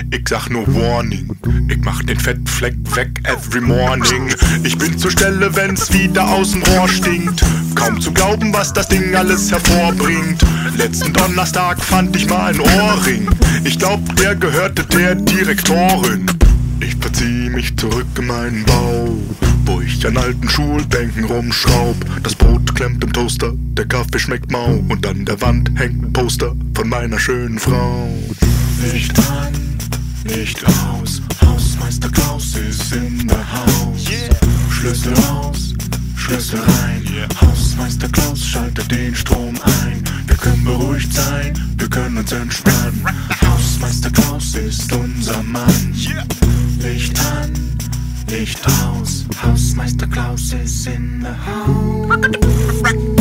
Ich sag nur Warning, ich mach den Fettfleck weg every morning. Ich bin zur Stelle, wenn's wieder aus dem Rohr stinkt. Kaum zu glauben, was das Ding alles hervorbringt. Letzten Donnerstag fand ich mal ein Ohrring. Ich glaub, der gehörte der Direktorin. Ich verzieh mich zurück in meinen Bau, wo ich an alten Schulbänken rumschraub. Das Brot klemmt im Toaster, der Kaffee schmeckt mau. Und an der Wand hängt ein Poster von meiner schönen Frau. Licht an, Licht aus, Hausmeister Klaus ist in der Haus. Schlüssel raus, Schlüssel rein, Hausmeister Klaus schaltet den Strom ein. Wir können beruhigt sein, wir können uns entspannen. Hausmeister Klaus ist unser Mann. Licht an, Licht aus, Hausmeister Klaus ist in der Haus.